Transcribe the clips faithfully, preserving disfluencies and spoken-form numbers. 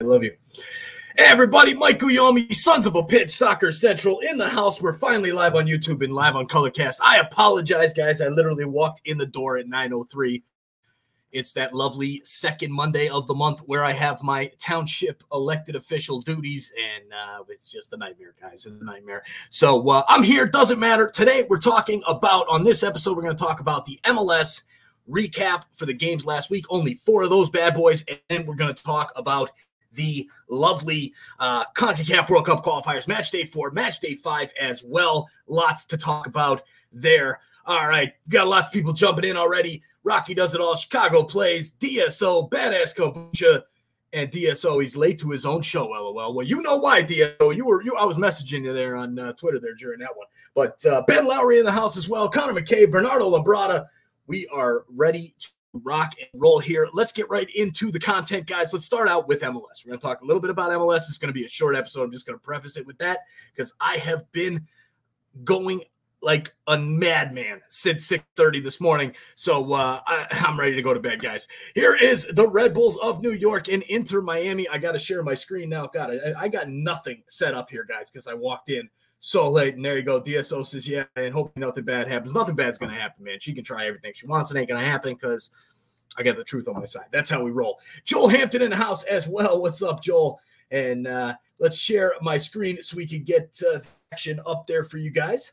love you. Hey, everybody, Mike Guillaume, sons of a pitch, Soccer Central in the house. We're finally live on YouTube and live on Colorcast. I apologize, guys. I literally walked in the door at nine oh three. It's that lovely second Monday of the month where I have my township elected official duties, and uh, it's just a nightmare, guys. It's a nightmare. So uh, I'm here. Doesn't matter. Today we're talking about, on this episode, we're going to talk about the M L S recap for the games last week. Only four of those bad boys, and then we're going to talk about the lovely uh, CONCACAF World Cup qualifiers, match day four, match day five as well. Lots to talk about there. All right, got lots of people jumping in already. Rocky does it all. Chicago plays. D S O, Badass Kombucha, and D S O. He's late to his own show. LOL. Well, you know why, D S O. You were you. I was messaging you there on uh, Twitter there during that one. But uh, Ben Lowry in the house as well. Connor McCabe, Bernardo Lambrada. We are ready to rock and roll here. Let's get right into the content, guys. Let's start out with M L S. We're going to talk a little bit about M L S. It's going to be a short episode. I'm just going to preface it with that because I have been going like a madman since six thirty this morning. So uh, I, I'm ready to go to bed, guys. Here is the Red Bulls of New York and Inter Miami. I got to share my screen now. God, I, I got nothing set up here, guys, because I walked in so late. And there you go. D S O says, yeah, and hopefully nothing bad happens. Nothing bad's going to happen, man. She can try everything she wants. It ain't going to happen because I got the truth on my side. That's how we roll. Joel Hampton in the house as well. What's up, Joel? And uh, let's share my screen so we can get uh, the action up there for you guys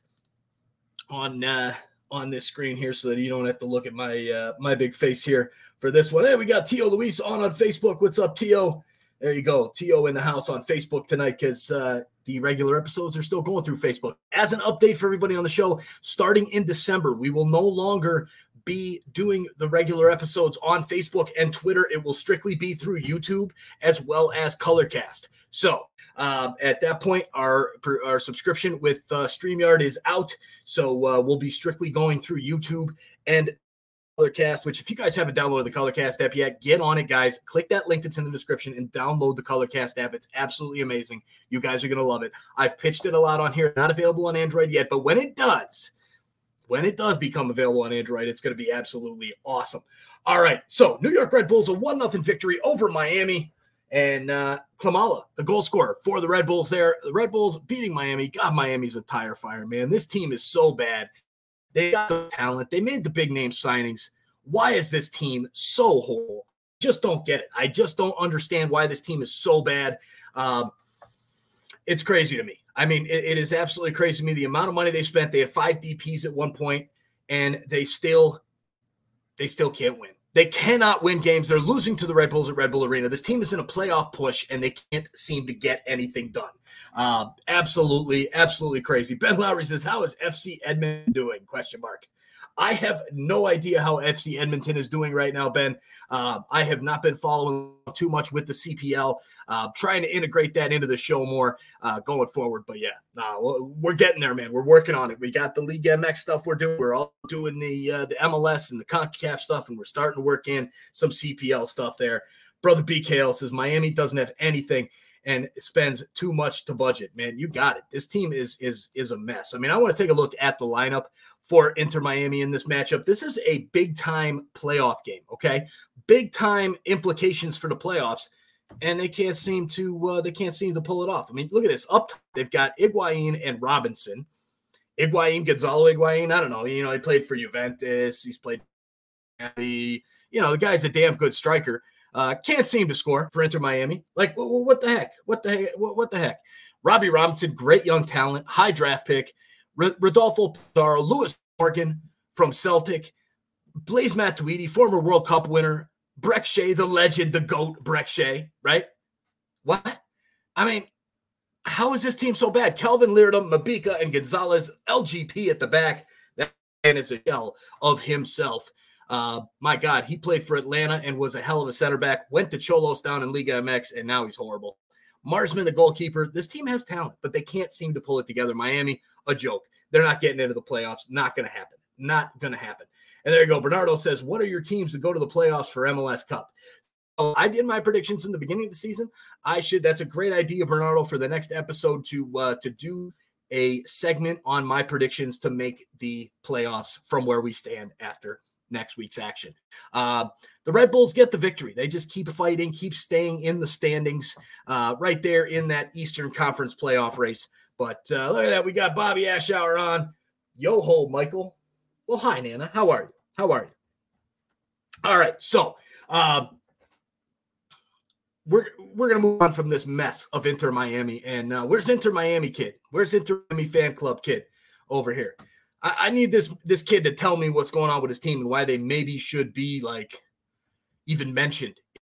on uh, on this screen here so that you don't have to look at my uh, my big face here for this one. Hey, we got Tio Luis on on Facebook. What's up, Tio? There you go. Tio in the house on Facebook tonight because uh, the regular episodes are still going through Facebook. As an update for everybody on the show, starting in December, we will no longer be doing the regular episodes on Facebook and Twitter. It will strictly be through YouTube as well as Colorcast. So um, at that point, our our subscription with uh, StreamYard is out. So uh, we'll be strictly going through YouTube and Colorcast, which if you guys haven't downloaded the Colorcast app yet, get on it, guys. Click that link that's in the description and download the Colorcast app. It's absolutely amazing. You guys are going to love it. I've pitched it a lot on here. Not available on Android yet, but when it does, when it does become available on Android, it's going to be absolutely awesome. All right, so New York Red Bulls, a one nothing victory over Miami. And uh, Klimala, the goal scorer for the Red Bulls there. The Red Bulls beating Miami. God, Miami's a tire fire, man. This team is so bad. They got the talent. They made the big name signings. Why is this team so horrible? Just don't get it. I just don't understand why this team is so bad. Um, it's crazy to me. I mean, it, it is absolutely crazy to me. The amount of money they spent. They had five D Ps at one point, and they still, they still can't win. They cannot win games. They're losing to the Red Bulls at Red Bull Arena. This team is in a playoff push, and they can't seem to get anything done. Uh, absolutely, absolutely crazy. Ben Lowry says, how is F C Edmonton doing? Question mark. I have no idea how F C Edmonton is doing right now, Ben. Uh, I have not been following too much with the C P L, uh, trying to integrate that into the show more uh, going forward. But, yeah, uh, we're getting there, man. We're working on it. We got the League M X stuff we're doing. We're all doing the uh, the M L S and the CONCACAF stuff, and we're starting to work in some C P L stuff there. Brother B K L says Miami doesn't have anything and spends too much to budget. Man, you got it. This team is is is a mess. I mean, I want to take a look at the lineup for Inter Miami in this matchup. This is a big-time playoff game, okay? Big-time implications for the playoffs, and they can't seem to uh, they can't seem to pull it off. I mean, look at this. Up top, they've got Higuain and Robinson. Higuain, Gonzalo Higuain, I don't know. You know, he played for Juventus. He's played you know, the guy's a damn good striker. Uh, can't seem to score for Inter Miami. Like, what, what the heck? What the heck? What, what the heck? Robbie Robinson, great young talent, high draft pick. Rodolfo Pizarro, Lewis Morgan from Celtic, Blaise Matuidi, former World Cup winner, Brek Shea, the legend, the GOAT, Brek Shea, right? What? I mean, how is this team so bad? Kelvin Leerdam, Mabika, and Gonzalez, L G P at the back. That man is a shell of himself. Uh, my God, he played for Atlanta and was a hell of a center back, went to Cholos down in Liga M X, and now he's horrible. Marsman, the goalkeeper. This team has talent, but they can't seem to pull it together. Miami, a joke. They're not getting into the playoffs. Not going to happen. Not going to happen. And there you go. Bernardo says, what are your teams to go to the playoffs for M L S Cup? So I did my predictions in the beginning of the season. I should. That's a great idea, Bernardo, for the next episode to uh, to do a segment on my predictions to make the playoffs from where we stand after next week's action. Uh, the Red Bulls get the victory. They just keep fighting, keep staying in the standings, uh, right there in that Eastern Conference playoff race. But uh, look at that. We got Bobby Ashauer on. Yo ho, Michael. Well, hi, Nana. How are you? How are you? All right. So uh, we're we're going to move on from this mess of Inter Miami. And uh, where's Inter Miami kid? Where's Inter Miami fan club kid over here? I, I need this, this kid to tell me what's going on with his team and why they maybe should be like even mentioned.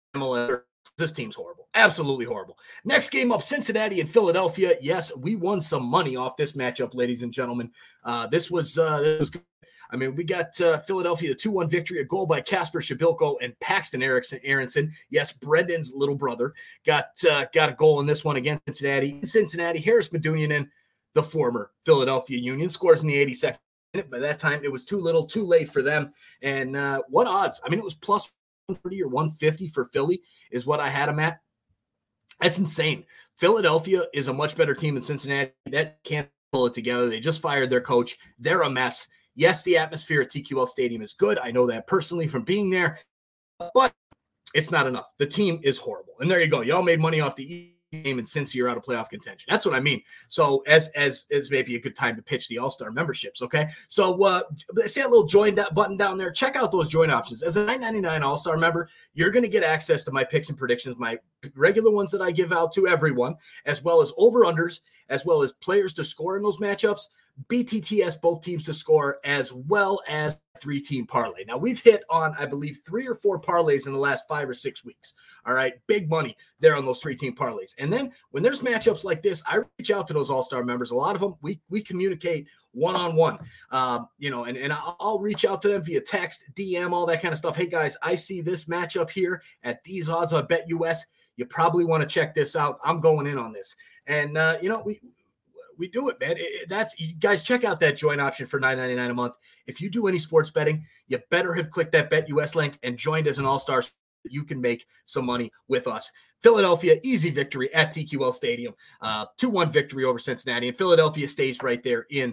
This team's horrible. Absolutely horrible. Next game up, Cincinnati and Philadelphia. Yes, we won some money off this matchup, ladies and gentlemen. Uh, this was uh, this was good. I mean, we got uh, Philadelphia, a two one victory, a goal by Kasper Shabilko and Paxton Erickson, Aronson. Yes, Brendan's little brother got uh, got a goal in this one against Cincinnati. Cincinnati, Harris Medunjanin, the former Philadelphia Union, scores in the eighty-second minute. By that time, it was too little, too late for them. And uh, what odds? I mean, it was plus one thirty or one fifty for Philly is what I had them at. That's insane. Philadelphia is a much better team than Cincinnati. That can't pull it together. They just fired their coach. They're a mess. Yes, the atmosphere at T Q L Stadium is good. I know that personally from being there, but it's not enough. The team is horrible. And there you go. Y'all made money off the game, and since you're out of playoff contention, that's what I mean. So as as as maybe a good time to pitch the All-Star memberships. Okay, so uh, see that little join that button down there. Check out those join options. As a nine ninety-nine All-Star member, you're going to get access to my picks and predictions, my regular ones that I give out to everyone, as well as over-unders, as well as players to score in those matchups. B T T S, both teams to score, as well as three-team parlay. Now, we've hit on, I believe, three or four parlays in the last five or six weeks. All right, big money there on those three-team parlays. And then when there's matchups like this, I reach out to those All-Star members. A lot of them, we we communicate one-on-one, uh, you know, and, and I'll, I'll reach out to them via text, D M, all that kind of stuff. Hey, guys, I see this matchup here at these odds on BetUS. You probably want to check this out. I'm going in on this. And, uh, you know, we – We do it, man. It, it, that's you guys check out that join option for nine ninety-nine a month. If you do any sports betting, you better have clicked that BetUS link and joined as an all-star so that you can make some money with us. Philadelphia, easy victory at T Q L Stadium. Uh, two one victory over Cincinnati. And Philadelphia stays right there in,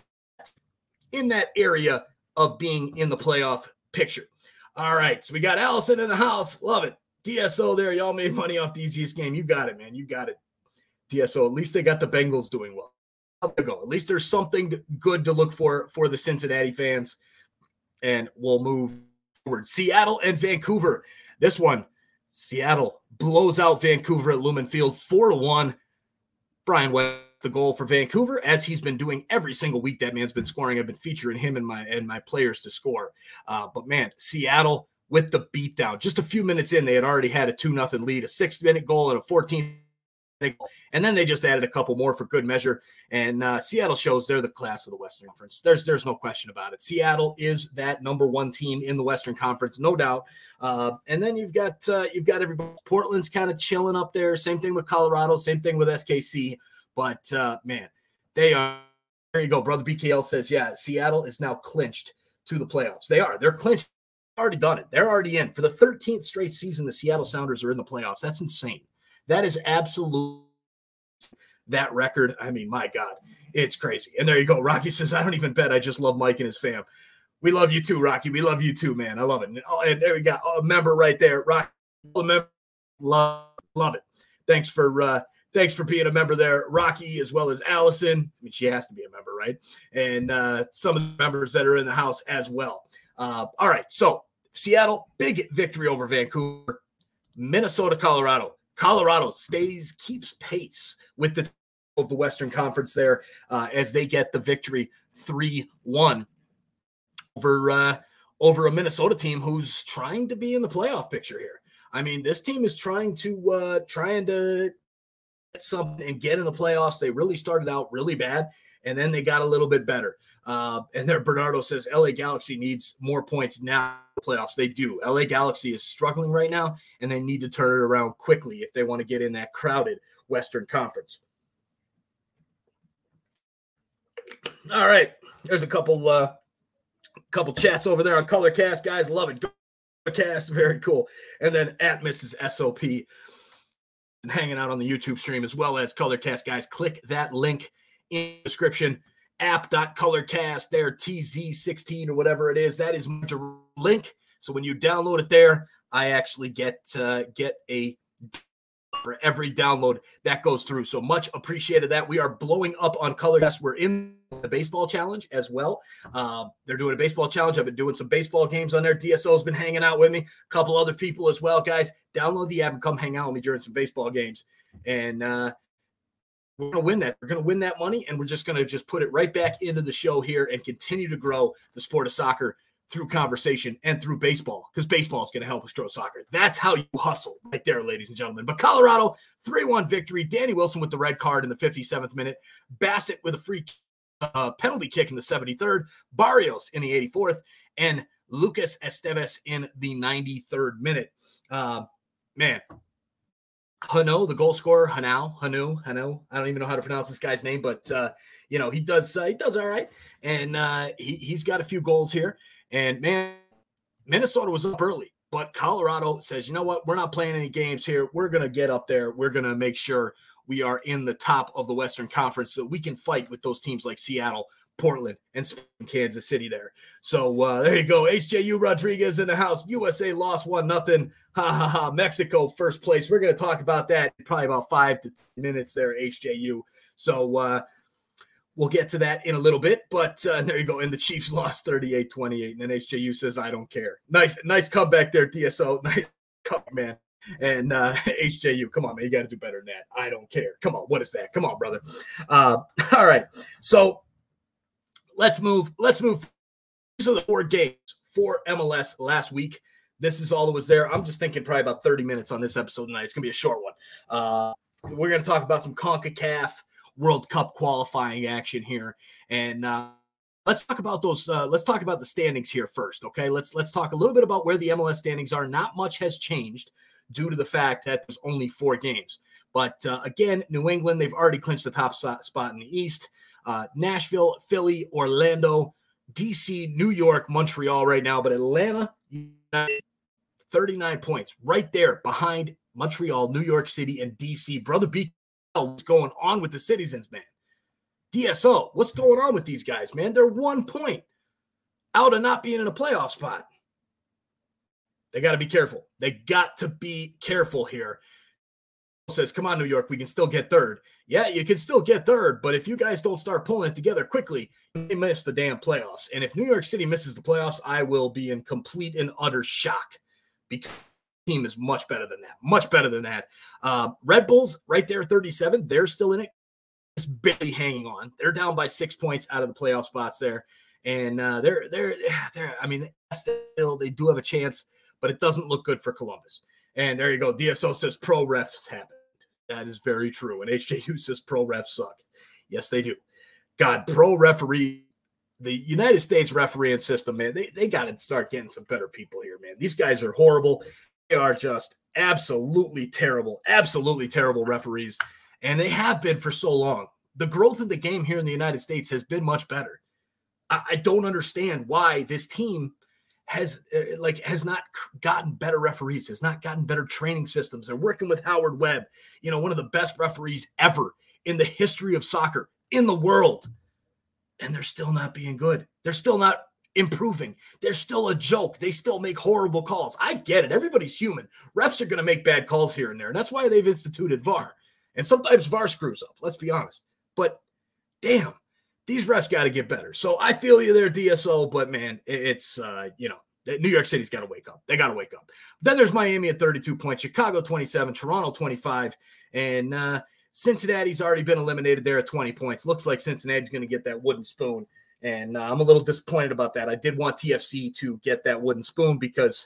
in that area of being in the playoff picture. All right, so we got Allison in the house. Love it. D S O there. Y'all made money off the easiest game. You got it, man. You got it. D S O, at least they got the Bengals doing well. There go. At least there's something to, good to look for for the Cincinnati fans, and we'll move forward. Seattle and Vancouver. This one, Seattle blows out Vancouver at Lumen Field four to one. Brian West, the goal for Vancouver, as he's been doing every single week. That man's been scoring. I've been featuring him and my and my players to score. Uh, but man, Seattle with the beatdown. Just a few minutes in, they had already had a two nothing lead, a six-minute goal and a fourteen. And then they just added a couple more for good measure. And uh, Seattle shows they're the class of the Western Conference. There's there's no question about it. Seattle is that number one team in the Western Conference, no doubt. Uh, and then you've got uh, you've got everybody. Portland's kind of chilling up there. Same thing with Colorado. Same thing with S K C. But uh, man, they are. There you go, brother. B K L says, yeah, Seattle is now clinched to the playoffs. They are. They're clinched. They've already done it. They're already in for the thirteenth straight season. The Seattle Sounders are in the playoffs. That's insane. That is absolute that record. I mean, my God, it's crazy. And there you go. Rocky says, I don't even bet. I just love Mike and his fam. We love you too, Rocky. We love you too, man. I love it. And, oh, and there we go. Oh, a member right there. Rocky, a member. Love, love it. Thanks for uh, thanks for being a member there, Rocky, as well as Allison. I mean, she has to be a member, right? And uh, some of the members that are in the house as well. Uh, all right. So Seattle, big victory over Vancouver. Minnesota, Colorado. Colorado stays, keeps pace with the of the Western Conference there uh, as they get the victory three one over, uh, over a Minnesota team who's trying to be in the playoff picture here. I mean, this team is trying to uh, trying to get something and get in the playoffs. They really started out really bad, and then they got a little bit better. Uh, and there Bernardo says L A Galaxy needs more points now in the playoffs. They do. L A Galaxy is struggling right now, and they need to turn it around quickly if they want to get in that crowded Western Conference. All right. There's a couple uh, couple chats over there on Colorcast, guys. Love it. Colorcast, very cool. And then at Missus S O P and hanging out on the YouTube stream as well as Colorcast, guys. Click that link in the description app.colorcast there, T Z sixteen or whatever it is. That is my link. So when you download it there, I actually get uh, get a for every download that goes through. So much appreciated that. We are blowing up on ColorCast. We're in the baseball challenge as well. Um, they're doing a baseball challenge. I've been doing some baseball games on there. D S O's been hanging out with me. A couple other people as well. Guys, download the app and come hang out with me during some baseball games. And uh, we're going to win that. We're going to win that money, and we're just going to just put it right back into the show here and continue to grow the sport of soccer through conversation and through baseball, because baseball is going to help us grow soccer. That's how you hustle right there, ladies and gentlemen. But Colorado, three one victory. Danny Wilson with the red card in the fifty-seventh minute. Bassett with a free uh, penalty kick in the seventy-third. Barrios in the eighty-fourth. And Lucas Esteves in the ninety-third minute. Uh, man, Hano, the goal scorer, Hanau, Hanu, Hanu. I don't even know how to pronounce this guy's name, but, uh, you know, he does uh, he does all right. And uh, he, he's got a few goals here. And, man, Minnesota was up early, but Colorado says, you know what, we're not playing any games here. We're going to get up there. We're going to make sure we are in the top of the Western Conference so we can fight with those teams like Seattle, Portland, and Kansas City there. So uh, there you go. H J U Rodriguez in the house. U S A lost one nothing. Ha, ha, ha. Mexico first place. We're going to talk about that in probably about five to ten minutes there, H J U. So, uh, we'll get to that in a little bit, but uh, there you go. And the Chiefs lost thirty-eight twenty-eight, and then H J U says, I don't care. Nice nice comeback there, D S O. Nice comeback, man. And uh, H J U, come on, man. You got to do better than that. I don't care. Come on. What is that? Come on, brother. Uh, all right. So let's move. Let's move. These are the four games for M L S last week. This is all that was there. I'm just thinking probably about thirty minutes on this episode tonight. It's going to be a short one. Uh, we're going to talk about some CONCACAF World Cup qualifying action here, and uh, let's talk about those. Uh, let's talk about the standings here first, okay? Let's let's talk a little bit about where the M L S standings are. Not much has changed due to the fact that there's only four games. But uh, again, New England, they've already clinched the top spot in the East. Uh, Nashville, Philly, Orlando, D C, New York, Montreal right now, but Atlanta, thirty-nine points, right there behind Montreal, New York City, and D C. Brother B. What's going on with the Citizens, man? D S O, what's going on with these guys, man? They're one point out of not being in a playoff spot. They got to be careful. They got to be careful here. Says, come on, New York, we can still get third. Yeah, you can still get third, but if you guys don't start pulling it together quickly, you miss the damn playoffs. And if New York City misses the playoffs, I will be in complete and utter shock, because team is much better than that. Much better than that. Uh, Red Bulls right there, thirty-seven. They're still in it. Just barely hanging on. They're down by six points out of the playoff spots there. And uh, they're, they're, they're, I mean, still, they do have a chance, but it doesn't look good for Columbus. And there you go. D S O says pro refs happened. That is very true. And H J U says pro refs suck. Yes, they do. God, pro referee, the United States refereeing system, man, they, they got to start getting some better people here, man. These guys are horrible. They are just absolutely terrible, absolutely terrible referees, and they have been for so long. The growth of the game here in the United States has been much better. I, I don't understand why this team has uh, like has not gotten better referees, has not gotten better training systems. They're working with Howard Webb, you know, one of the best referees ever in the history of soccer in the world, and they're still not being good. They're still not improving. They're still a joke. They still make horrible calls. I get it. Everybody's human. Refs are going to make bad calls here and there, and that's why they've instituted V A R. And sometimes V A R screws up, let's be honest. But damn, these refs got to get better. So I feel you there, D S O, but man, it's, uh, you know, New York City's got to wake up. They got to wake up. Then there's Miami at thirty-two points, Chicago twenty-seven, Toronto twenty-five, and uh, Cincinnati's already been eliminated there at twenty points. Looks like Cincinnati's going to get that wooden spoon. And uh, I'm a little disappointed about that. I did want T F C to get that wooden spoon because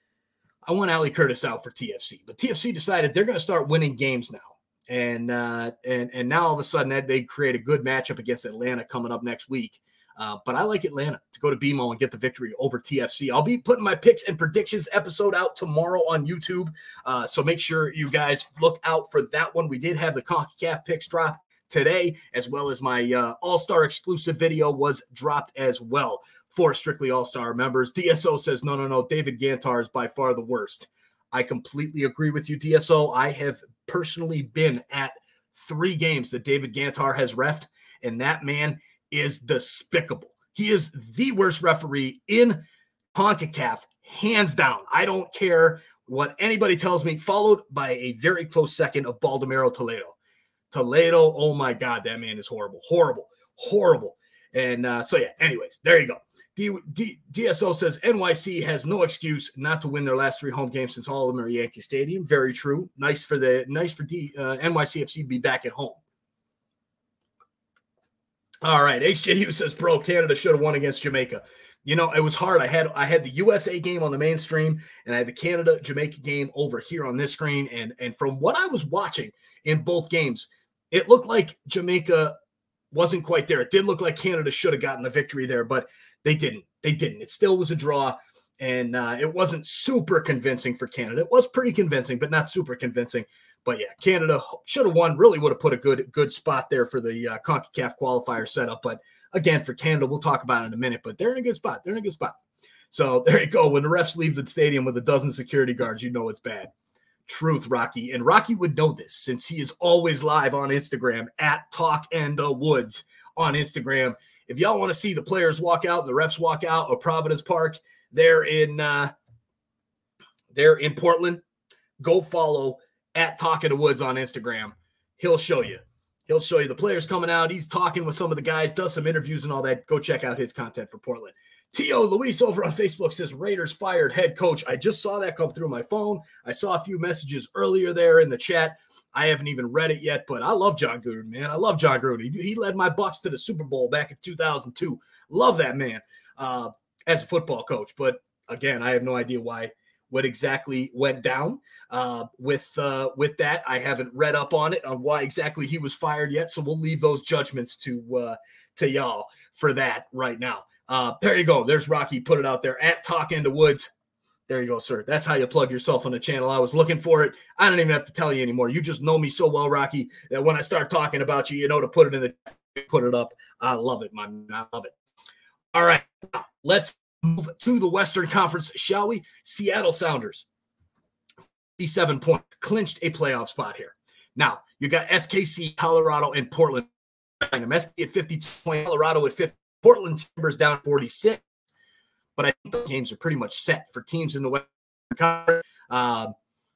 I want Ali Curtis out for T F C. But T F C decided they're going to start winning games now. And uh, and and now all of a sudden that they create a good matchup against Atlanta coming up next week. Uh, but I like Atlanta to go to B M O and get the victory over T F C. I'll be putting my picks and predictions episode out tomorrow on YouTube. Uh, so make sure you guys look out for that one. We did have the CONCACAF picks drop today, as well as my uh, All-Star exclusive video was dropped as well for Strictly All-Star members. D S O says, no, no, no, David Gantar is by far the worst. I completely agree with you, D S O. I have personally been at three games that David Gantar has reffed, and that man is despicable. He is the worst referee in CONCACAF, hands down. I don't care what anybody tells me, followed by a very close second of Baldomero Toledo. Toledo, oh my God, that man is horrible, horrible, horrible. And uh, so, yeah, anyways, there you go. D- D- DSO says N Y C has no excuse not to win their last three home games since all of them are Yankee Stadium. Very true. Nice for the nice for D, uh, N Y C F C to be back at home. All right, H J U says, bro, Canada should have won against Jamaica. You know, it was hard. I had I had the U S A game on the main stream, and I had the Canada-Jamaica game over here on this screen. And, and from what I was watching in both games, it looked like Jamaica wasn't quite there. It did look like Canada should have gotten the victory there, but they didn't. They didn't. It still was a draw, and uh, it wasn't super convincing for Canada. It was pretty convincing, but not super convincing. But, yeah, Canada should have won, really would have put a good good spot there for the uh, CONCACAF qualifier setup. But, again, for Canada, we'll talk about it in a minute, but they're in a good spot. They're in a good spot. So, there you go. When the refs leave the stadium with a dozen security guards, you know it's bad. Truth, Rocky. And Rocky would know this since he is always live on Instagram at Talk and the Woods on Instagram. If y'all want to see the players walk out, the refs walk out of Providence Park, they're in uh, they're in Portland. Go follow at Talk in the Woods on Instagram. He'll show you. He'll show you the players coming out. He's talking with some of the guys, does some interviews and all that. Go check out his content for Portland. Tio Luis over on Facebook says, Raiders fired head coach. I just saw that come through my phone. I saw a few messages earlier there in the chat. I haven't even read it yet, but I love John Gruden, man. I love John Gruden. He, he led my Bucs to the Super Bowl back in two thousand two. Love that man uh, as a football coach. But, again, I have no idea why what exactly went down uh, with uh, with that. I haven't read up on it, on why exactly he was fired yet, so we'll leave those judgments to uh, to y'all for that right now. Uh, there you go. There's Rocky. Put it out there at Talk in the Woods. There you go, sir. That's how you plug yourself on the channel. I was looking for it. I don't even have to tell you anymore. You just know me so well, Rocky, that when I start talking about you, you know to put it in the put it up. I love it, my man. I love it. All right. Now, let's move to the Western Conference, shall we? Seattle Sounders, fifty-seven points, clinched a playoff spot here. Now, you got S K C, Colorado, and Portland. S K C at fifty-two points, Colorado at fifty. Portland Timbers down forty-six. But I think the games are pretty much set for teams in the Western Conference. Uh,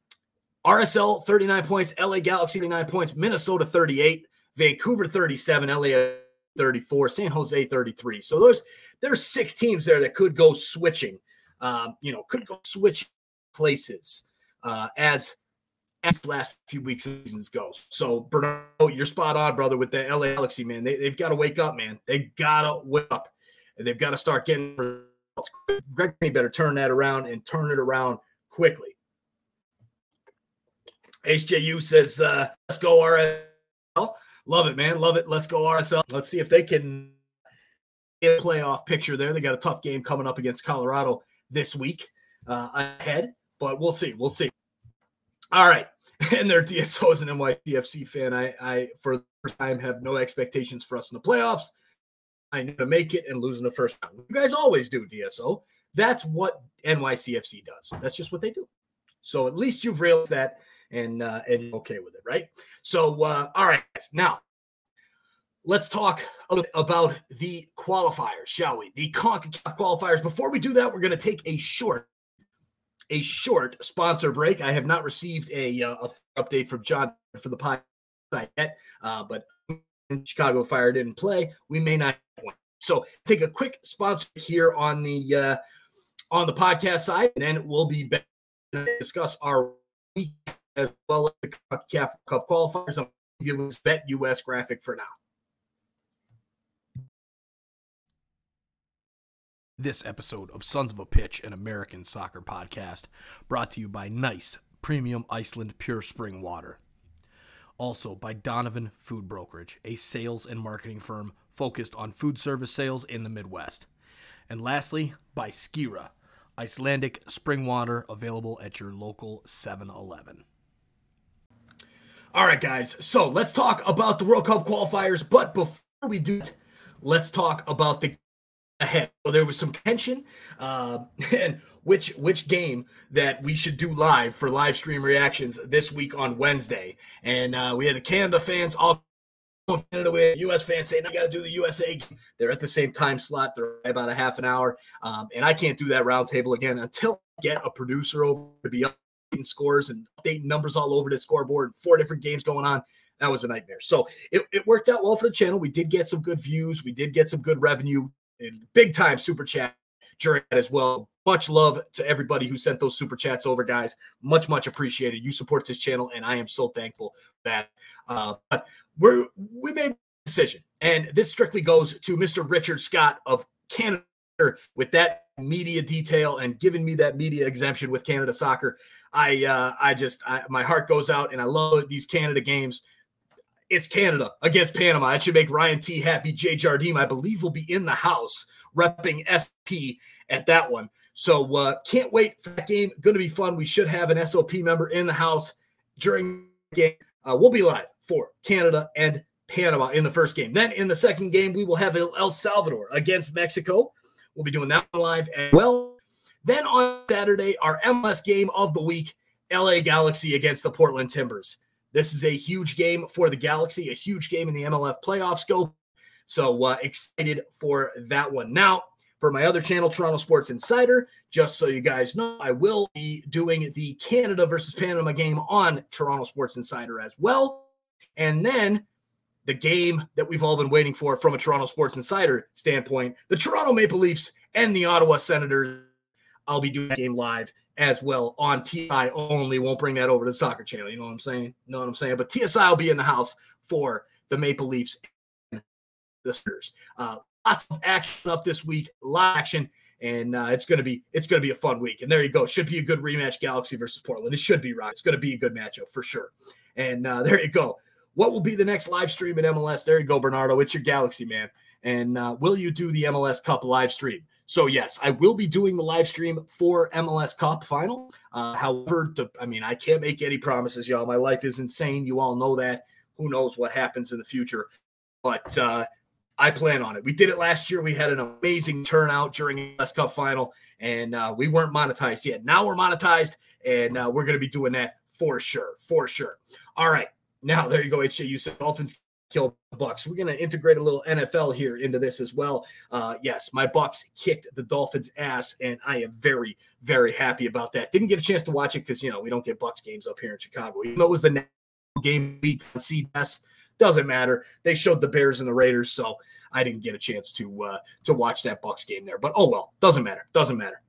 R S L, thirty-nine points. L A Galaxy, thirty-nine points. Minnesota, thirty-eight. Vancouver, thirty-seven. L A, thirty-four. San Jose, thirty-three. So there's, there's six teams there that could go switching, um, you know, could go switch places uh, as, as the last few weeks of seasons go. So, Bernardo, you're spot on, brother, with the L A Galaxy, man. They, they've got to wake up, man. They got to wake up. And they've got to start getting results. Greg Penny better turn that around and turn it around quickly. H J U says, uh, let's go R S L. Love it, man. Love it. Let's go R S L. Let's see if they can get a playoff picture there. They got a tough game coming up against Colorado this week uh, ahead, but we'll see. We'll see. All right. And their D S O is an N Y C F C fan. I, I, for the first time, have no expectations for us in the playoffs. I need to make it and lose in the first round. You guys always do, D S O. That's what N Y C F C does. That's just what they do. So at least you've realized that and uh, and you're okay with it, right? So, uh, all right. Now, let's talk a little bit about the qualifiers, shall we? The CONCACAF qualifiers. Before we do that, we're going to take a short, a short sponsor break. I have not received a, uh, a update from John for the podcast yet, uh, but Chicago Fire didn't play. We may not have one. So take a quick sponsor here on the uh, on the podcast side, and then we'll be back to discuss our week as well as the CONCACAF Cup qualifiers. I'll give you this Bet U S graphic for now. This episode of Sons of a Pitch, an American soccer podcast, brought to you by Nice Premium Iceland Pure Spring Water. Also by Donovan Food Brokerage, a sales and marketing firm focused on food service sales in the Midwest. And lastly, by Skira, Icelandic spring water available at your local seven eleven. All right, guys, so let's talk about the World Cup qualifiers. But before we do it, let's talk about the ahead. So there was some tension uh, and which which game that we should do live for live stream reactions this week on Wednesday. And uh, we had the Canada fans all Canada with U S fans saying, I got to do the U S A game. They're at the same time slot. They're about a half an hour. Um, and I can't do that roundtable again until I get a producer over to be updating scores and updating numbers all over the scoreboard. Four different games going on. That was a nightmare. So it, it worked out well for the channel. We did get some good views. We did get some good revenue. And big time super chat during that as well. Much love to everybody who sent those super chats over, guys. Much, much appreciated. You support this channel, and I am so thankful for that. Uh, but we're, we made a decision, and this strictly goes to Mister Richard Scott of Canada with that media detail and giving me that media exemption with Canada Soccer. I, uh, I just, I, my heart goes out, and I love these Canada games. It's Canada against Panama. That should make Ryan T happy. Jay Jardim, I believe, will be in the house repping S P at that one. So uh, can't wait for that game. Going to be fun. We should have an S O P member in the house during the game. Uh, we'll be live for Canada and Panama in the first game. Then in the second game, we will have El Salvador against Mexico. We'll be doing that one live as well. Then on Saturday, our M L S game of the week, L A Galaxy against the Portland Timbers. This is a huge game for the Galaxy, a huge game in the M L F playoff scope. So uh, excited for that one. Now, for my other channel, Toronto Sports Insider, just so you guys know, I will be doing the Canada versus Panama game on Toronto Sports Insider as well. And then the game that we've all been waiting for from a Toronto Sports Insider standpoint, the Toronto Maple Leafs and the Ottawa Senators. I'll be doing that game live as well on T S I only. Won't bring that over to the soccer channel. You know what I'm saying? You know what I'm saying? But T S I will be in the house for the Maple Leafs and the Senators. Uh, lots of action up this week, a lot of action, and uh, it's gonna be it's gonna be a fun week. And there you go. Should be a good rematch, Galaxy versus Portland. It should be right. It's gonna be a good matchup for sure. And uh, there you go. What will be the next live stream at M L S? There you go, Bernardo. It's your Galaxy, man. And uh, will you do the M L S Cup live stream? So, yes, I will be doing the live stream for M L S Cup final. Uh, however, to, I mean, I can't make any promises, y'all. My life is insane. You all know that. Who knows what happens in the future. But uh, I plan on it. We did it last year. We had an amazing turnout during the M L S Cup final, and uh, we weren't monetized yet. Now we're monetized, and uh, we're going to be doing that for sure, for sure. All right. Now, there you go, H J. You said Dolphins kill Bucks. We're going to integrate a little N F L here into this as well. Uh, yes, my Bucks kicked the Dolphins' ass, and I am very, very happy about that. Didn't get a chance to watch it because, you know, we don't get Bucks games up here in Chicago. Even though it was the game week on C B S, doesn't matter. They showed the Bears and the Raiders, so I didn't get a chance to uh, to watch that Bucks game there. But, oh, well, doesn't matter. Doesn't matter.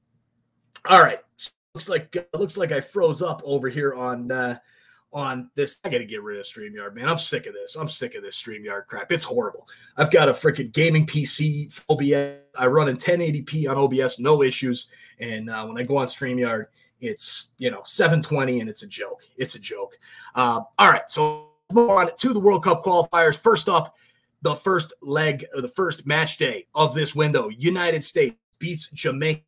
All right. Looks like, uh, looks like I froze up over here on uh, – on this. I got to get rid of StreamYard, man. I'm sick of this. I'm sick of this StreamYard crap. It's horrible. I've got a freaking gaming P C, O B S. I run in ten eighty p on O B S, no issues. And uh, when I go on StreamYard, it's, you know, seven twenty, and it's a joke. It's a joke. Uh, all right, so move on to the World Cup qualifiers. First up, the first leg, or the first match day of this window. United States beats Jamaica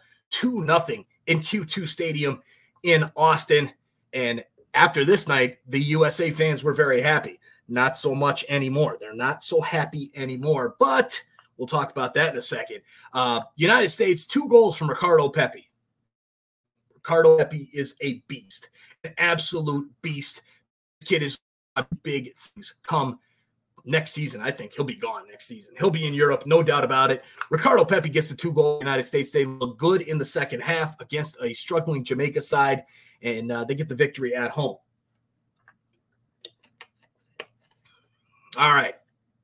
two nothing in Q two Stadium in Austin. And after this night, the U S A fans were very happy. Not so much anymore. They're not so happy anymore, but we'll talk about that in a second. Uh, United States, two goals from Ricardo Pepi. Ricardo Pepi is a beast, an absolute beast. This kid is on big things come next season. I think he'll be gone next season. He'll be in Europe, no doubt about it. Ricardo Pepi gets the two goals. United States, they look good in the second half against a struggling Jamaica side, and uh, they get the victory at home. All right.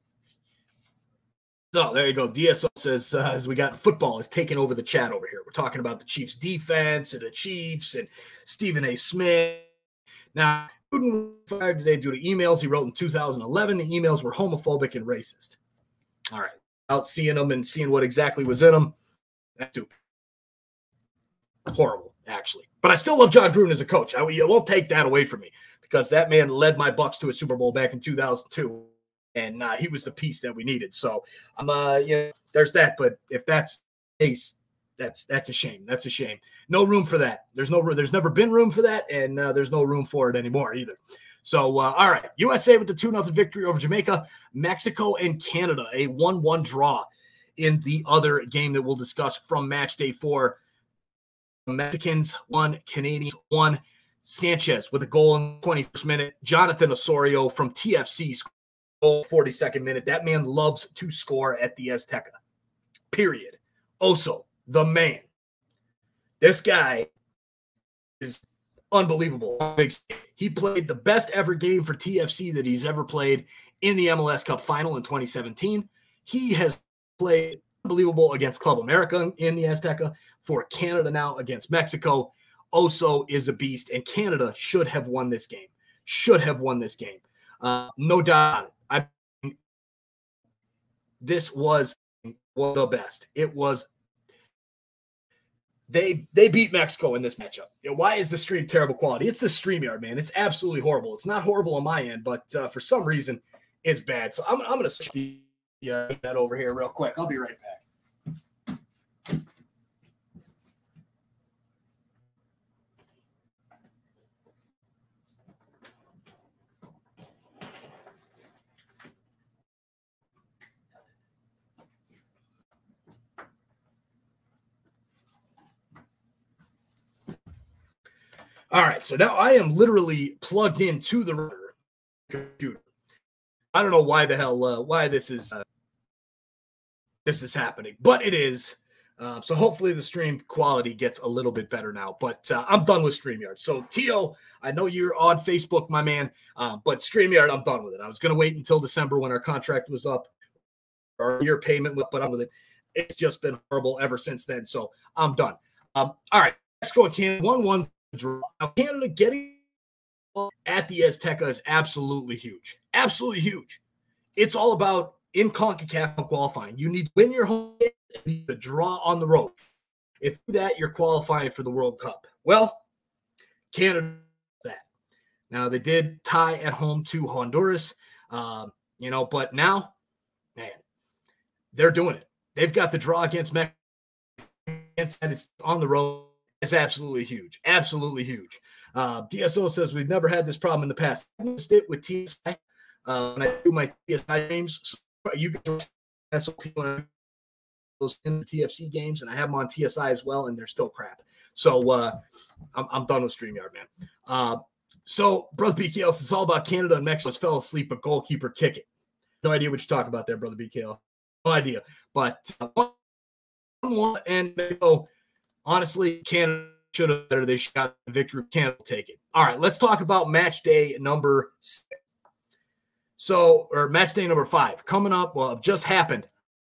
So there you go. D S O says, uh, as we got football is taking over the chat over here. We're talking about the Chiefs defense and the Chiefs and Stephen A. Smith. Now, Gruden was fired today due to emails he wrote in two thousand eleven. The emails were homophobic and racist. All right. Out seeing them and seeing what exactly was in them. That's stupid. Horrible, actually. But I still love John Gruden as a coach. I, you won't take that away from me because that man led my Bucks to a Super Bowl back in two thousand two, and uh, he was the piece that we needed. So, I'm, uh, you know, there's that. But if that's the case, that's that's a shame. That's a shame. No room for that. There's no. There's never been room for that, and uh, there's no room for it anymore either. So, uh, all right, U S A with the two nothing victory over Jamaica. Mexico and Canada, a one one draw in the other game that we'll discuss from match day four. Mexicans won, Canadians won. Sanchez with a goal in the twenty-first minute. Jonathan Osorio from T F C forty-second minute. That man loves to score at the Azteca. Period. Oso, the man. This guy is unbelievable. He played the best ever game for T F C that he's ever played in the M L S Cup final in twenty seventeen. He has played unbelievable against Club America in the Azteca, for Canada now against Mexico. Oso is a beast, and Canada should have won this game. Should have won this game. Uh, no doubt. I this was, was the best. It was They they beat Mexico in this matchup. You know, why is the stream terrible quality? It's the StreamYard, man. It's absolutely horrible. It's not horrible on my end, but uh, for some reason, it's bad. So I'm, I'm going to switch the, uh, that over here real quick. I'll be right back. All right, so now I am literally plugged into the computer. I don't know why the hell uh, why this is uh, this is happening, but it is. Uh, so hopefully the stream quality gets a little bit better now. But uh, I'm done with StreamYard. So Tio, I know you're on Facebook, my man, uh, but StreamYard, I'm done with it. I was going to wait until December when our contract was up, or year payment was, but I'm with it. It's just been horrible ever since then. So I'm done. Um, all right, let's go again. one one. Draw. Now, Canada getting at the Azteca is absolutely huge. Absolutely huge. It's all about in CONCACAF qualifying. You need to win your home game and you need to draw on the road. If you do that, you're qualifying for the World Cup. Well, Canada that. Now, they did tie at home to Honduras, um, you know, but now, man, they're doing it. They've got the draw against Mexico. It's on the road. It's absolutely huge. Absolutely huge. Uh, D S O says we've never had this problem in the past. I missed it with T S I uh, when I do my T S I games. So you can S O P those in the T F C games, and I have them on T S I as well, and they're still crap. So uh, I'm, I'm done with StreamYard, man. Uh, so, Brother B K L, it's all about Canada and Mexico. Fell asleep, but goalkeeper kick it. No idea what you're talking about there, Brother B K L. No idea. But uh, one, one, and Mexico. Honestly, Canada should have better. They shot the victory. Canada will take it. All right, let's talk about match day number six. So, or match day number five coming up. Well, it just happened.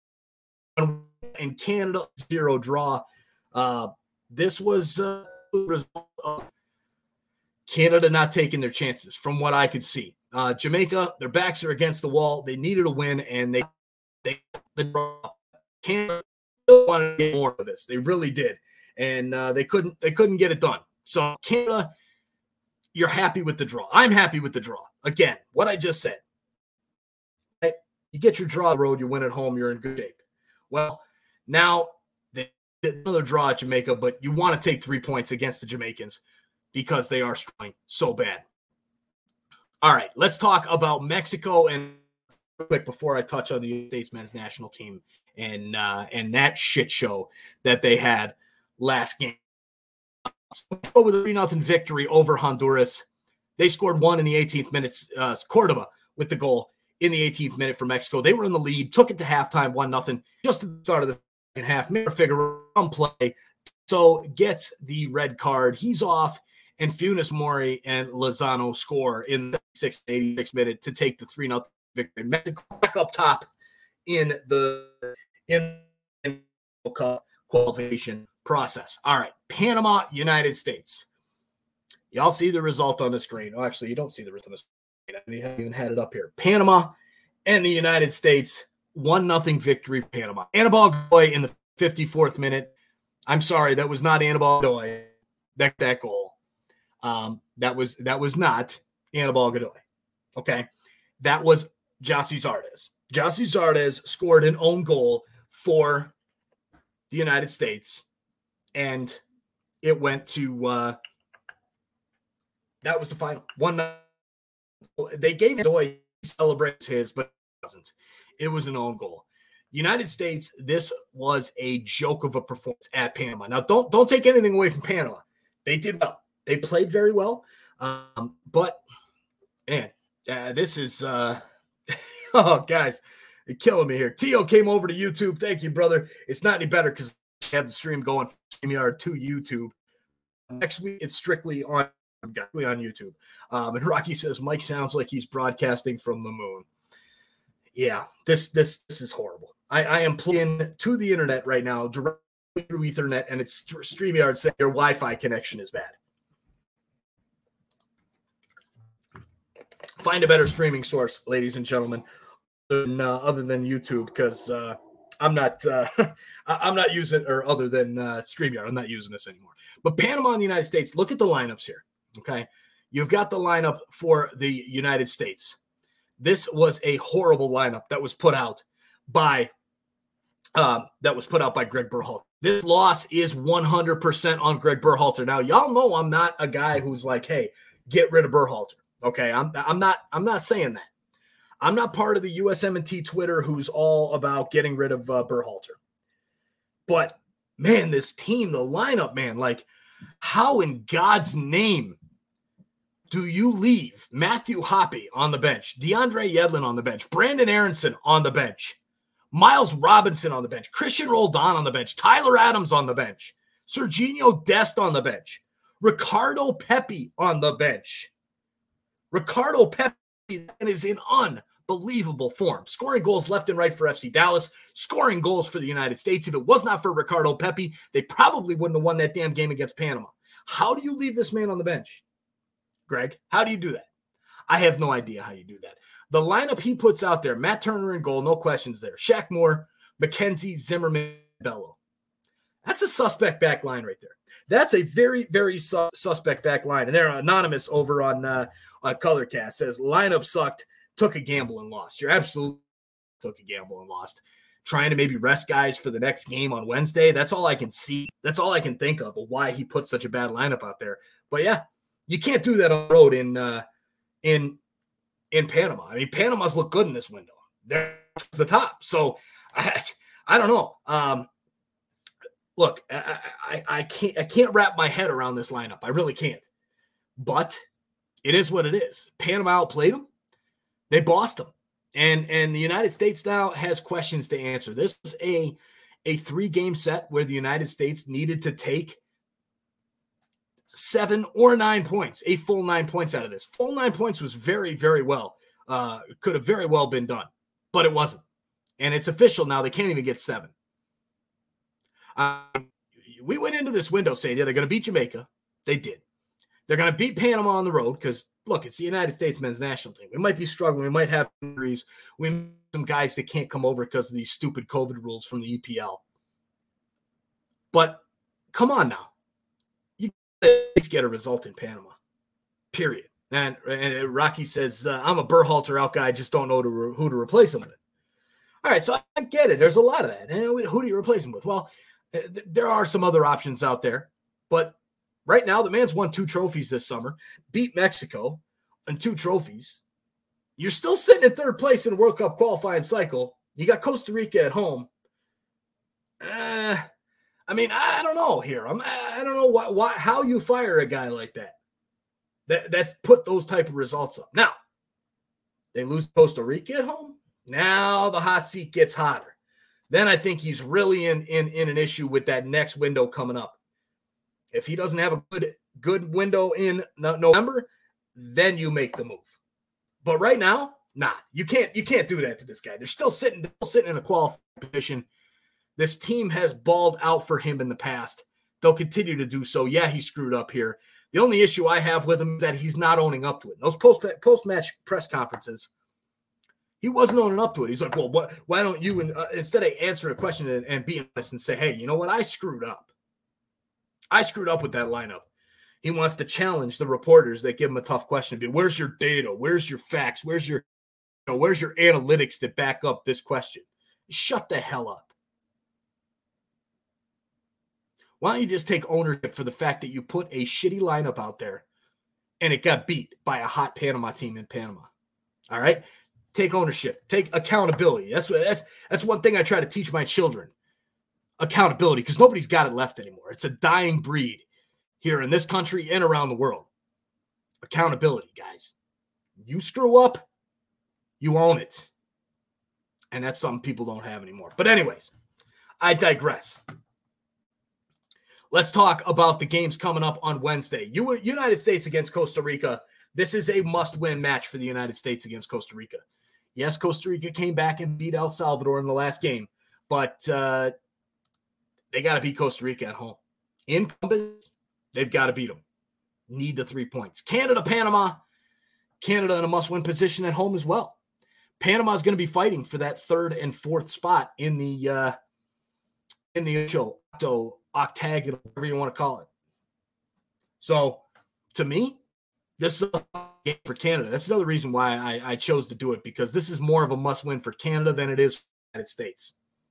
In Canada, zero draw. Uh, this was uh, a result of Canada not taking their chances, from what I could see. Uh, Jamaica, their backs are against the wall. They needed a win, and they they the draw. Canada wanted to get more of this. They really did. And uh, they couldn't they couldn't get it done. So Canada, you're happy with the draw. I'm happy with the draw. Again, what I just said. Right? You get your draw on the road, you win at home, you're in good shape. Well, now they did another draw at Jamaica, but you want to take three points against the Jamaicans because they are struggling so bad. All right, let's talk about Mexico. And real quick before I touch on the United States men's national team and uh, and that shit show that they had last game. So with a three nothing victory over Honduras. They scored one in the eighteenth minute. Uh, Cordoba with the goal in the eighteenth minute for Mexico. They were in the lead, took it to halftime, one nothing. Just at the start of the second half, Mira Figueroa on play. So gets the red card. He's off, and Funes Mori and Lozano score in the eighty-sixth minute to take the three nothing victory. Mexico back up top in the in the Cup qualification process. All right, Panama, United States. Y'all see the result on the screen. Oh, actually, you don't see the result on the screen. I haven't even had it up here. Panama and the United States, one nothing victory for Panama. Anibal Godoy in the fifty-fourth minute. I'm sorry, that was not Anibal Godoy. That, that goal. Um, that was that was not Anibal Godoy. Okay. That was Gyasi Zardes. Gyasi Zardes scored an own goal for the United States. And it went to, uh, that was the final. One, they gave Godoy, he celebrates his, but it wasn't. It was an own goal. United States, this was a joke of a performance at Panama. Now, don't don't take anything away from Panama. They did well. They played very well. Um, but, man, uh, this is uh, Oh, guys, you're killing me here. Tio came over to YouTube. Thank you, brother. It's not any better because I have the stream going from StreamYard to YouTube. Next week, it's strictly on, strictly on YouTube. Um, and Rocky says, Mike sounds like he's broadcasting from the moon. Yeah, this this this is horrible. I, I am plugging to the internet right now, directly through Ethernet, and it's StreamYard saying your Wi-Fi connection is bad. Find a better streaming source, ladies and gentlemen, other than, uh, other than YouTube, because uh, I'm not uh, I'm not using, or other than uh, StreamYard, I'm not using this anymore. But Panama and the United States, look at the lineups here. Okay, you've got the lineup for the United States. This was a horrible lineup that was put out by um, that was put out by Greg Berhalter. This loss is one hundred percent on Greg Berhalter. Now, y'all know I'm not a guy who's like, hey, get rid of Berhalter. Okay, I'm I'm not I'm not saying that. I'm not part of the U S M N T Twitter who's all about getting rid of uh, Berhalter. But man, this team, the lineup, man, like how in God's name do you leave Matthew Hoppe on the bench, DeAndre Yedlin on the bench, Brandon Aronson on the bench, Miles Robinson on the bench, Christian Roldan on the bench, Tyler Adams on the bench, Serginho Dest on the bench, Ricardo Pepi on the bench. Ricardo Pepi is in unbelievable form, scoring goals left and right for F C Dallas, scoring goals for the United States. If it was not for Ricardo Pepi, they probably wouldn't have won that damn game against Panama. How do you leave this man on the bench, Greg? How do you do that? I have no idea how you do that. The lineup he puts out there, Matt Turner in goal, no questions there. Shaq Moore, McKenzie, Zimmerman, Bello. That's a suspect back line right there. That's a very, very su- suspect back line. And they're anonymous over on, uh, on Colorcast. Says, lineup sucked, took a gamble and lost. You're absolutely took a gamble and lost. Trying to maybe rest guys for the next game on Wednesday. That's all I can see. That's all I can think of, of why he put such a bad lineup out there. But, yeah, you can't do that on the road in uh, in in Panama. I mean, Panama's look good in this window. They're at the top. So I, I don't know. Um, look, I, I, I can't I can't wrap my head around this lineup. I really can't. But it is what it is. Panama outplayed them. They bossed them. And and the United States now has questions to answer. This is a a three-game set where the United States needed to take seven or nine points, a full nine points out of this. Full nine points was very, very well. Uh, could have very well been done, but it wasn't. And it's official now. They can't even get seven. Um, we went into this window saying, yeah, they're going to beat Jamaica. They did. They're going to beat Panama on the road because, look, it's the United States men's national team. We might be struggling. We might have injuries. We have some guys that can't come over because of these stupid COVID rules from the E P L. But come on now. You got get a result in Panama, period. And, and Rocky says, uh, I'm a Berhalter out guy. I just don't know to re- who to replace him with. All right, so I get it. There's a lot of that. And who do you replace him with? Well, th- there are some other options out there. But right now, the man's won two trophies this summer, beat Mexico and two trophies. You're still sitting in third place in the World Cup qualifying cycle. You got Costa Rica at home. Uh, I mean, I, I don't know here. I'm, I don't know why, why, how you fire a guy like that. That that's put those type of results up. Now, they lose Costa Rica at home. Now the hot seat gets hotter. Then I think he's really in, in, in an issue with that next window coming up. If he doesn't have a good, good window in November, then you make the move. But right now, nah, you can't you can't do that to this guy. They're still sitting, they're still sitting in a qualifying position. This team has balled out for him in the past. They'll continue to do so. Yeah, he screwed up here. The only issue I have with him is that he's not owning up to it. Those post post-match press conferences, he wasn't owning up to it. He's like, well, what, why don't you, uh, instead of answering a question and, and being honest and say, hey, you know what? I screwed up. I screwed up with that lineup. He wants to challenge the reporters that give him a tough question. Where's your data? Where's your facts? Where's your, you know, where's your analytics that back up this question? Shut the hell up. Why don't you just take ownership for the fact that you put a shitty lineup out there and it got beat by a hot Panama team in Panama? All right? Take ownership. Take accountability. That's what that's that's one thing I try to teach my children. Accountability, because nobody's got it left anymore. It's a dying breed here in this country and around the world. Accountability, guys. You screw up, You own it. And that's something people don't have anymore. But anyways, I digress. Let's talk about the games coming up on Wednesday. You, United States against Costa Rica. This is a must-win match for the United States against Costa Rica. Yes, Costa Rica came back and beat El Salvador in the last game, but uh, they got to beat Costa Rica at home. Incumbents, they've got to beat them. Need the three points. Canada, Panama. Canada in a must-win position at home as well. Panama is going to be fighting for that third and fourth spot in the uh, in the show, octagonal, whatever you want to call it. So, to me, this is a game for Canada. That's another reason why I, I chose to do it, because this is more of a must-win for Canada than it is for the United States.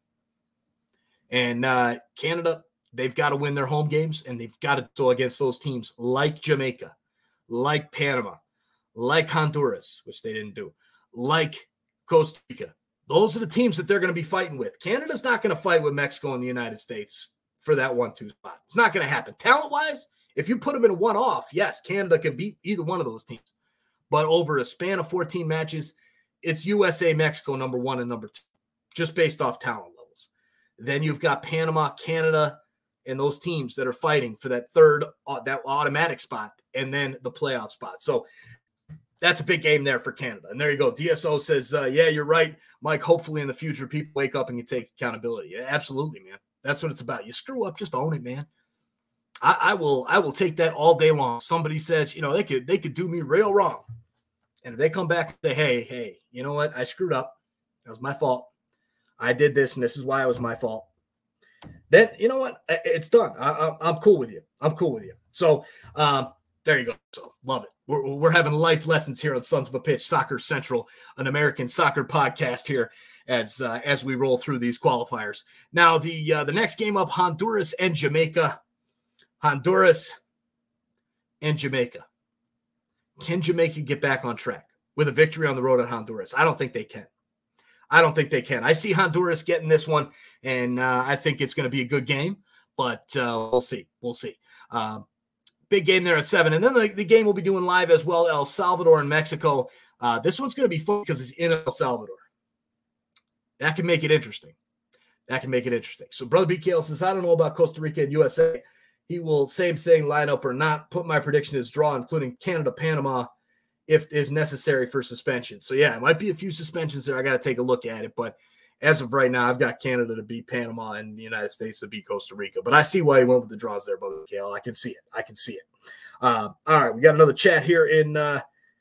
And uh, Canada, they've got to win their home games, and they've got to go against those teams like Jamaica, like Panama, like Honduras, which they didn't do, like Costa Rica. Those are the teams that they're going to be fighting with. Canada's not going to fight with Mexico and the United States for that one two spot. It's not going to happen. Talent-wise, if you put them in a one-off, yes, Canada can beat either one of those teams. But over a span of fourteen matches, it's U S A, Mexico, number one and number two, just based off talent levels. Then you've got Panama, Canada, and those teams that are fighting for that third, uh, that automatic spot, and then the playoff spot. So that's a big game there for Canada. And there you go. D S O says, uh, yeah, you're right, Mike. Hopefully in the future, people wake up and you take accountability. Yeah, absolutely, man. That's what it's about. You screw up, just own it, man. I, I will I will take that all day long. Somebody says, you know, they could they could do me real wrong. And if they come back and say, hey, hey, you know what? I screwed up. That was my fault. I did this, and this is why it was my fault. Then, you know what? It's done. I, I, I'm cool with you. I'm cool with you. So um, there you go. So love it. We're, we're having life lessons here on Sons of a Pitch, Soccer Central, an American soccer podcast here as uh, as we roll through these qualifiers. Now, the uh, the next game up, Honduras and Jamaica. Honduras and Jamaica. Can Jamaica get back on track with a victory on the road at Honduras? I don't think they can. I don't think they can. I see Honduras getting this one, and uh, I think it's going to be a good game, but uh, we'll see. We'll see. Um, big game there at seven. And then the, the game we'll be doing live as well, El Salvador and Mexico. Uh, this one's going to be fun because it's in El Salvador. That can make it interesting. That can make it interesting. So Brother B K L says, I don't know about Costa Rica and U S A. He will, same thing, line up or not. Put my prediction as draw, including Canada, Panama, if is necessary for suspension. So, yeah, it might be a few suspensions there. I got to take a look at it. But as of right now, I've got Canada to beat Panama and the United States to beat Costa Rica. But I see why he went with the draws there, Brother Kale. I can see it. I can see it. Uh, all right, we got another chat here in uh,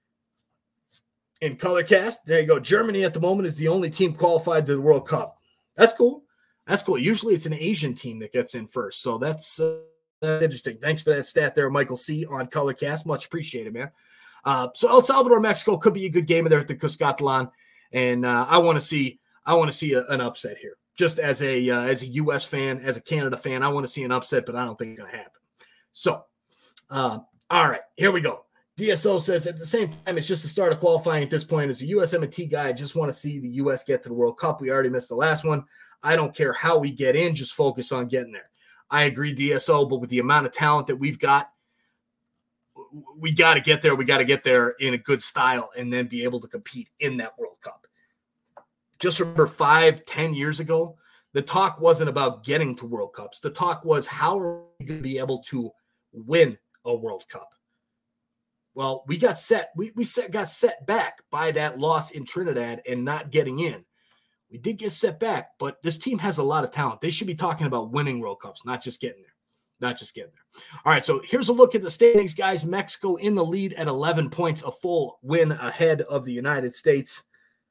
in Colorcast. There you go. Germany at the moment is the only team qualified to the World Cup. That's cool. That's cool. Usually it's an Asian team that gets in first. So that's uh, – That's interesting. Thanks for that stat there, Michael C. on Colorcast. Much appreciated, man. Uh, so El Salvador, Mexico could be a good game there at the Cuscatlan, and uh, I want to see I want to see a, an upset here. Just as a uh, as a U S fan, as a Canada fan, I want to see an upset, but I don't think it's going to happen. So, uh, all right, here we go. D S O says at the same time, it's just the start of qualifying at this point. As a U S M and T guy, I just want to see the U S get to the World Cup. We already missed the last one. I don't care how we get in, just focus on getting there. I agree, D S O, but with the amount of talent that we've got, we got to get there. We got to get there in a good style and then be able to compete in that World Cup. Just remember five, ten years ago, the talk wasn't about getting to World Cups. The talk was how are we going to be able to win a World Cup? Well, we got set. We, we set, got set back by that loss in Trinidad and not getting in. We did get set back, but this team has a lot of talent. They should be talking about winning World Cups, not just getting there. Not just getting there. All right, so here's a look at the standings, guys. Mexico in the lead at eleven points, a full win ahead of the United States.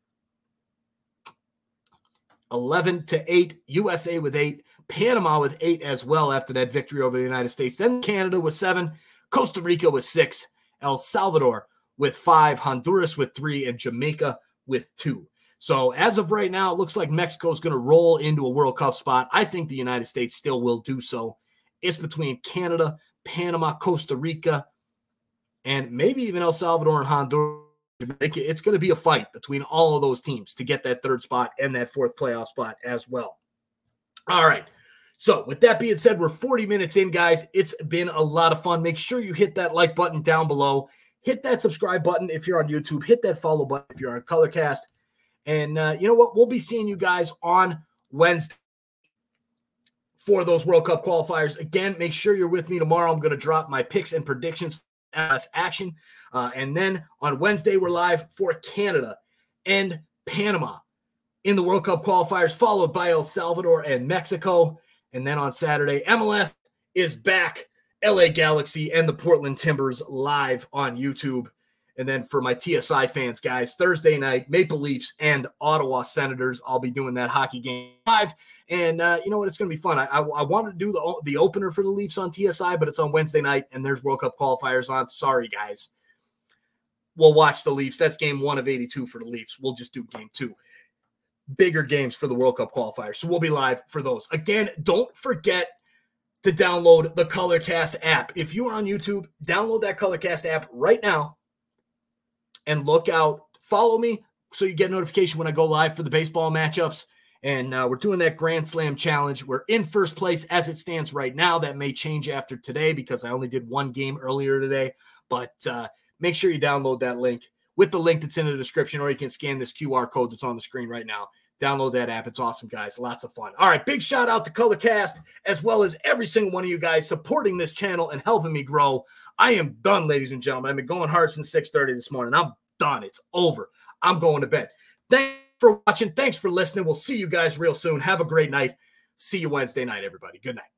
eleven to eight, U S A with eight, Panama with eight as well after that victory over the United States. Then Canada with seven, Costa Rica with six, El Salvador with five, Honduras with three, and Jamaica with two. So as of right now, it looks like Mexico is going to roll into a World Cup spot. I think the United States still will do so. It's between Canada, Panama, Costa Rica, and maybe even El Salvador and Honduras. It's going to be a fight between all of those teams to get that third spot and that fourth playoff spot as well. All right. So with that being said, we're forty minutes in, guys. It's been a lot of fun. Make sure you hit that like button down below. hit that subscribe button if you're on YouTube. Hit that follow button if you're on Colorcast. And uh, you know what? We'll be seeing you guys on Wednesday for those World Cup qualifiers. Again, make sure you're with me tomorrow. I'm going to drop my picks and predictions as action. Uh, and then on Wednesday, we're live for Canada and Panama in the World Cup qualifiers, followed by El Salvador and Mexico. And then on Saturday, M L S is back. L A Galaxy and the Portland Timbers live on YouTube. And then for my T S I fans, guys, Thursday night, Maple Leafs and Ottawa Senators. I'll be doing that hockey game live. And uh, you know what? It's going to be fun. I, I, I wanted to do the, the opener for the Leafs on T S I, but it's on Wednesday night, and there's World Cup qualifiers on. Sorry, guys. We'll watch the Leafs. That's game one of eighty-two for the Leafs. We'll just do game two. Bigger games for the World Cup qualifiers. So we'll be live for those. Again, don't forget to download the Colorcast app. If you are on YouTube, download that Colorcast app right now and look out. Follow me so you get a notification when I go live for the baseball matchups. And uh, we're doing that Grand Slam Challenge. We're in first place as it stands right now. That may change after today because I only did one game earlier today. But uh, make sure you download that link with the link that's in the description, or you can scan this Q R code that's on the screen right now. Download that app. It's awesome, guys. Lots of fun. All right, big shout out to Colorcast, as well as every single one of you guys supporting this channel and helping me grow. I am done, ladies and gentlemen. I've been going hard since six thirty this morning. I'm done. It's over. I'm going to bed. Thanks for watching. Thanks for listening. We'll see you guys real soon. Have a great night. See you Wednesday night, everybody. Good night.